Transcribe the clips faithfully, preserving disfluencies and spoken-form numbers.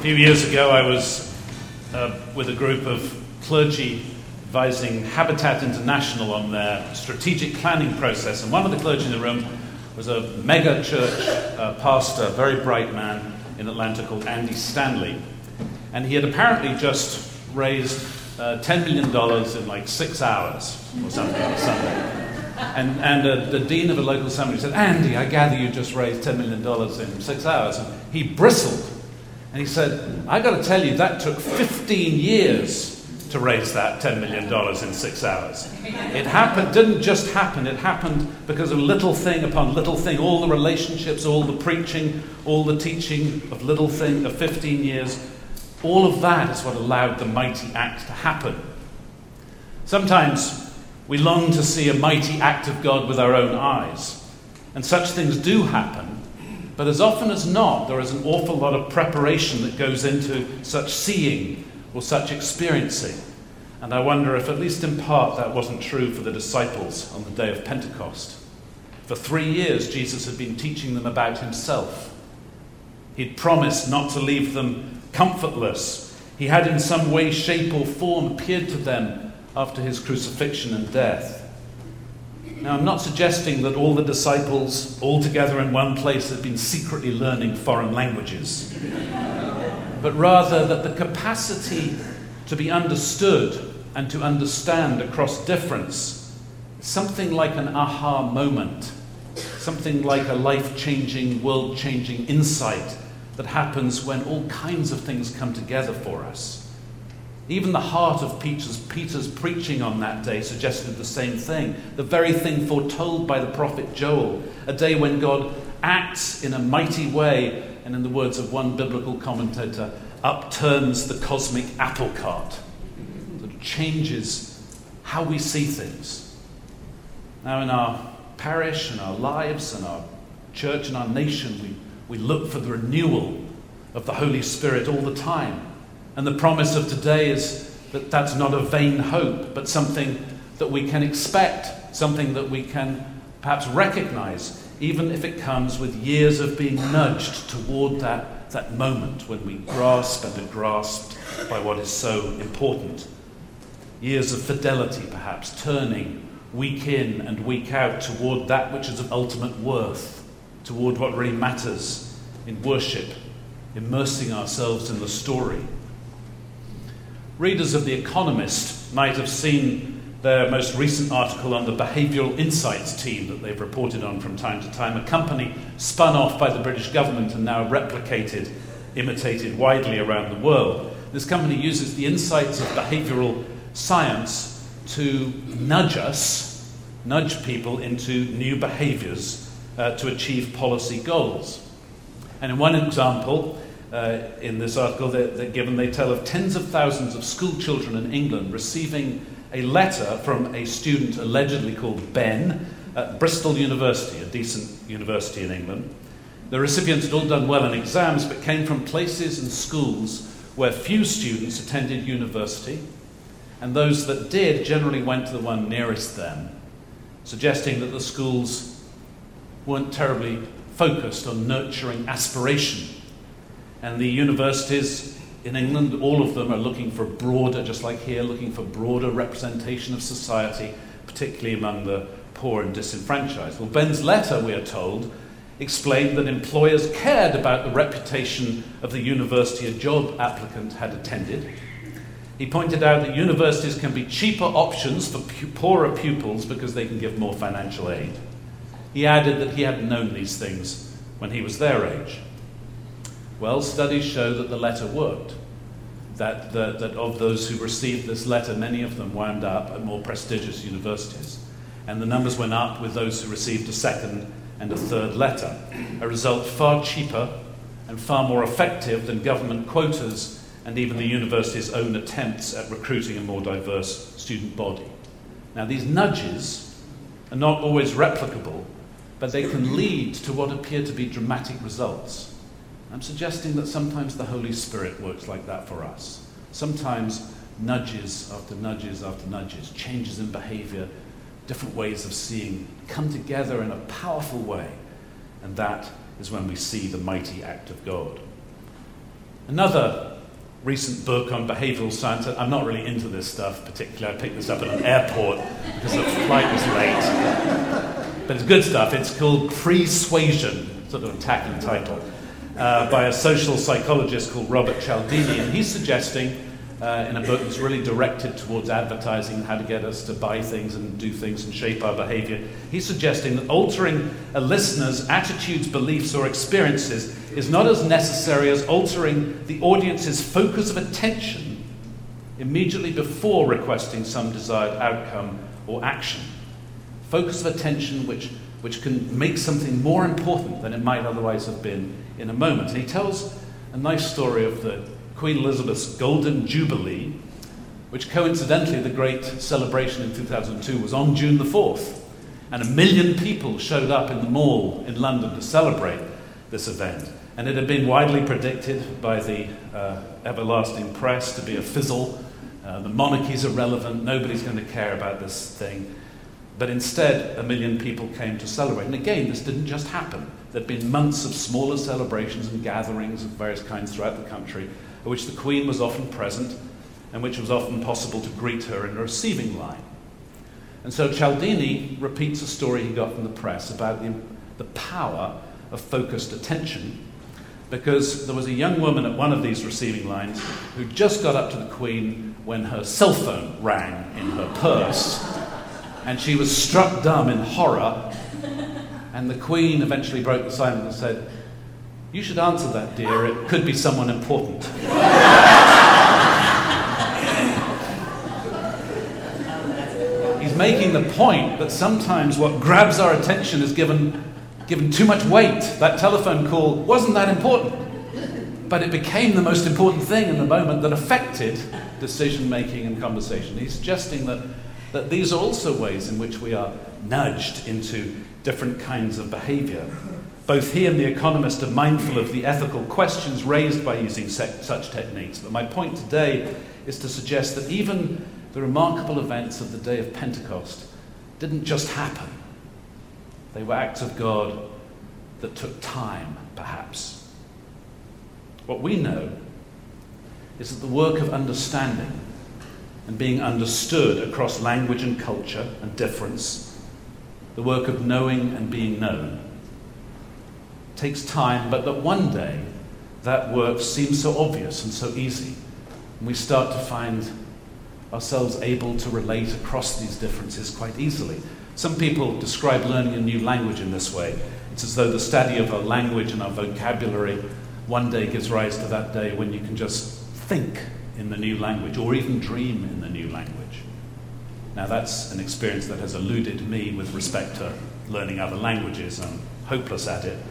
few years ago, I was uh, with a group of clergy advising Habitat International on their strategic planning process. And one of the clergy in the room was a mega church uh, pastor, very bright man in Atlanta called Andy Stanley. And he had apparently just raised uh, ten million dollars in like six hours or something on a Sunday. And, and uh, the dean of a local seminary said, "Andy, I gather you just raised ten million dollars in six hours. And he bristled. And he said, "I got to tell you, that took fifteen years to raise that ten million dollars in six hours. It happened, didn't just happen, it happened because of little thing upon little thing, all the relationships, all the preaching, all the teaching of little thing of fifteen years. All of that is what allowed the mighty act to happen." Sometimes we long to see a mighty act of God with our own eyes, and such things do happen. But as often as not, there is an awful lot of preparation that goes into such seeing or such experiencing. And I wonder if, at least in part, that wasn't true for the disciples on the day of Pentecost. For three years, Jesus had been teaching them about himself. He'd promised not to leave them comfortless. He had in some way, shape, or form appeared to them after his crucifixion and death. Now, I'm not suggesting that all the disciples, all together in one place, had been secretly learning foreign languages, but rather that the capacity to be understood and to understand across difference, something like an aha moment, something like a life-changing, world-changing insight that happens when all kinds of things come together for us. Even the heart of Peter's, Peter's preaching on that day suggested the same thing, the very thing foretold by the prophet Joel, a day when God acts in a mighty way, and in the words of one biblical commentator, upturns the cosmic apple cart, that changes how we see things. Now, in our parish, in our lives, in our church, in our nation, we, we look for the renewal of the Holy Spirit all the time. And the promise of today is that that's not a vain hope, but something that we can expect, something that we can perhaps recognize, even if it comes with years of being nudged toward that, that moment when we grasp and are grasped by what is so important. Years of fidelity, perhaps, turning week in and week out toward that which is of ultimate worth, toward what really matters in worship, immersing ourselves in the story. Readers of The Economist might have seen their most recent article on the Behavioural Insights team that they've reported on from time to time, a company spun off by the British government and now replicated, imitated widely around the world. This company uses the insights of behavioural science to nudge us, nudge people into new behaviours uh, to achieve policy goals. And in one example, Uh, in this article they're, they're given, they tell of tens of thousands of school children in England receiving a letter from a student allegedly called Ben at Bristol University, a decent university in England. The recipients had all done well in exams, but came from places and schools where few students attended university, and those that did generally went to the one nearest them, suggesting that the schools weren't terribly focused on nurturing aspiration. And the universities in England, all of them are looking for broader, just like here, looking for broader representation of society, particularly among the poor and disenfranchised. Well, Ben's letter, we are told, explained that employers cared about the reputation of the university a job applicant had attended. He pointed out that universities can be cheaper options for pu- poorer pupils because they can give more financial aid. He added that he hadn't known these things when he was their age. Well, studies show that the letter worked, that, the, that of those who received this letter, many of them wound up at more prestigious universities. And the numbers went up with those who received a second and a third letter, a result far cheaper and far more effective than government quotas and even the university's own attempts at recruiting a more diverse student body. Now, these nudges are not always replicable, but they can lead to what appear to be dramatic results. I'm suggesting that sometimes the Holy Spirit works like that for us. Sometimes nudges after nudges after nudges, changes in behavior, different ways of seeing come together in a powerful way. And that is when we see the mighty act of God. Another recent book on behavioral science, I'm not really into this stuff particularly, I picked this up at an airport because the flight was late. But it's good stuff. It's called Persuasion, sort of a tacky title, uh, by a social psychologist called Robert Cialdini. And he's suggesting, uh, in a book that's really directed towards advertising and how to get us to buy things and do things and shape our behavior, he's suggesting that altering a listener's attitudes, beliefs, or experiences is not as necessary as altering the audience's focus of attention immediately before requesting some desired outcome or action. Focus of attention which, which can make something more important than it might otherwise have been in a moment. And he tells a nice story of the Queen Elizabeth's Golden Jubilee, which coincidentally the great celebration in two thousand two was on June the fourth. And a million people showed up in the Mall in London to celebrate this event. And it had been widely predicted by the uh, everlasting press to be a fizzle. Uh, the monarchy's irrelevant, nobody's going to care about this thing. But instead, a million people came to celebrate. And again, this didn't just happen. There'd been months of smaller celebrations and gatherings of various kinds throughout the country, at which the Queen was often present, and which was often possible to greet her in a receiving line. And so Cialdini repeats a story he got from the press about the, the power of focused attention, because there was a young woman at one of these receiving lines who just got up to the Queen when her cell phone rang in her purse, and she was struck dumb in horror, and the Queen eventually broke the silence and said, "You should answer that, dear, it could be someone important." He's making the point that sometimes what grabs our attention is given given too much weight. That telephone call wasn't that important, but it became the most important thing in the moment that affected decision-making and conversation. He's suggesting that, that these are also ways in which we are nudged into different kinds of behavior. Both he and The Economist are mindful of the ethical questions raised by using se- such techniques. But my point today is to suggest that even the remarkable events of the day of Pentecost didn't just happen. They were acts of God that took time, perhaps. What we know is that the work of understanding and being understood across language and culture and difference, the work of knowing and being known, takes time, but that one day that work seems so obvious and so easy, and we start to find ourselves able to relate across these differences quite easily. Some people describe learning a new language in this way. It's as though the study of our language and our vocabulary one day gives rise to that day when you can just think in the new language, or even dream in the new language. Now that's an experience that has eluded me with respect to learning other languages. I'm hopeless at it.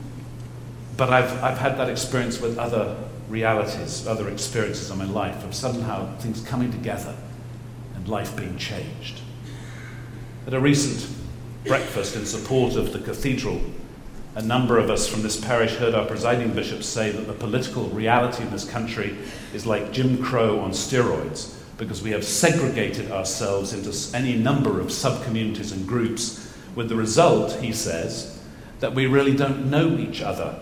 But I've, I've had that experience with other realities, other experiences in my life, of somehow things coming together and life being changed. At a recent breakfast in support of the cathedral, a number of us from this parish heard our presiding bishop say that the political reality in this country is like Jim Crow on steroids, because we have segregated ourselves into any number of sub-communities and groups, with the result, he says, that we really don't know each other.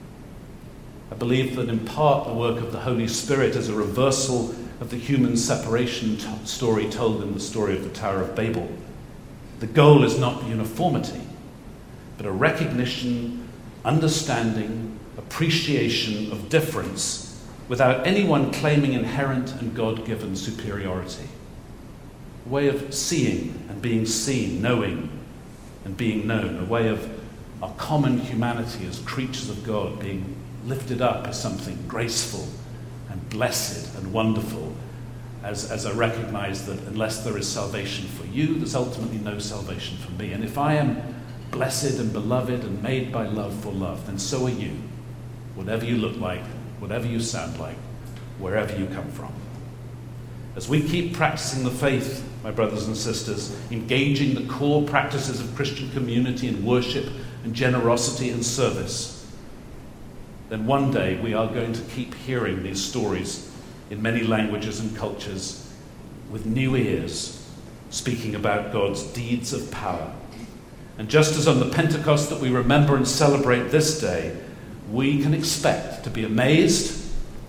I believe that in part the work of the Holy Spirit is a reversal of the human separation t- story told in the story of the Tower of Babel. The goal is not uniformity, but a recognition, understanding, appreciation of difference without anyone claiming inherent and God-given superiority. A way of seeing and being seen, knowing and being known, a way of our common humanity as creatures of God being lifted up as something graceful and blessed and wonderful, as, as I recognize that unless there is salvation for you, there's ultimately no salvation for me. And if I am blessed and beloved and made by love for love, then so are you, whatever you look like, whatever you sound like, wherever you come from. As we keep practicing the faith, my brothers and sisters, engaging the core practices of Christian community and worship and generosity and service, then one day we are going to keep hearing these stories in many languages and cultures with new ears, speaking about God's deeds of power. And just as on the Pentecost that we remember and celebrate this day, we can expect to be amazed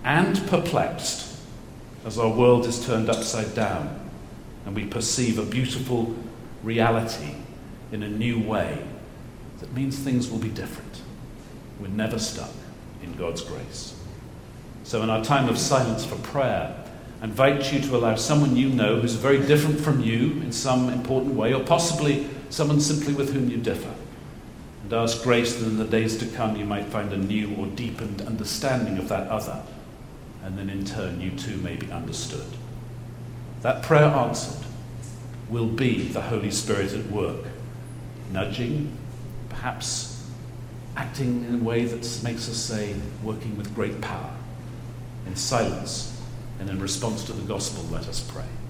and perplexed as our world is turned upside down and we perceive a beautiful reality in a new way that means things will be different. We're never stuck in God's grace. So in our time of silence for prayer, I invite you to allow someone you know who's very different from you in some important way, or possibly someone simply with whom you differ, and ask grace that in the days to come you might find a new or deepened understanding of that other, and then in turn you too may be understood. That prayer answered will be the Holy Spirit at work, nudging, perhaps acting in a way that makes us say, working with great power. In silence and in response to the gospel, let us pray.